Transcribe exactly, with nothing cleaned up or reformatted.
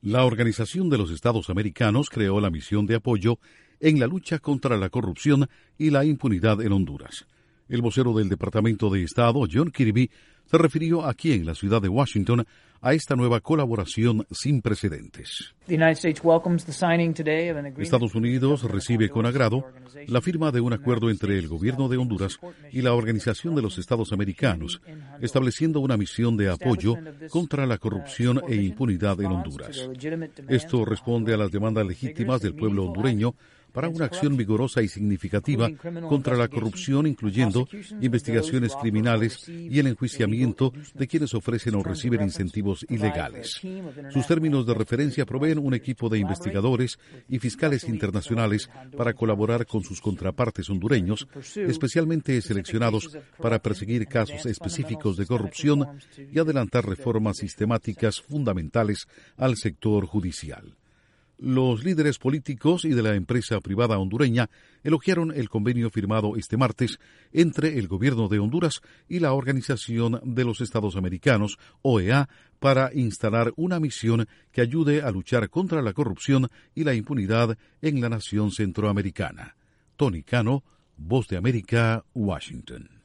La Organización de los Estados Americanos creó la misión de apoyo en la lucha contra la corrupción y la impunidad en Honduras. El vocero del Departamento de Estado, John Kirby, se refirió aquí en la ciudad de Washington a esta nueva colaboración sin precedentes. Estados Unidos recibe con agrado la firma de un acuerdo entre el gobierno de Honduras y la Organización de los Estados Americanos, estableciendo una misión de apoyo contra la corrupción e impunidad en Honduras. Esto responde a las demandas legítimas del pueblo hondureño para una acción vigorosa y significativa contra la corrupción, incluyendo investigaciones criminales y el enjuiciamiento de quienes ofrecen o reciben incentivos ilegales. Sus términos de referencia proveen un equipo de investigadores y fiscales internacionales para colaborar con sus contrapartes hondureños, especialmente seleccionados para perseguir casos específicos de corrupción y adelantar reformas sistemáticas fundamentales al sector judicial. Los líderes políticos y de la empresa privada hondureña elogiaron el convenio firmado este martes entre el gobierno de Honduras y la Organización de los Estados Americanos, O E A, para instalar una misión que ayude a luchar contra la corrupción y la impunidad en la nación centroamericana. Tony Cano, Voz de América, Washington.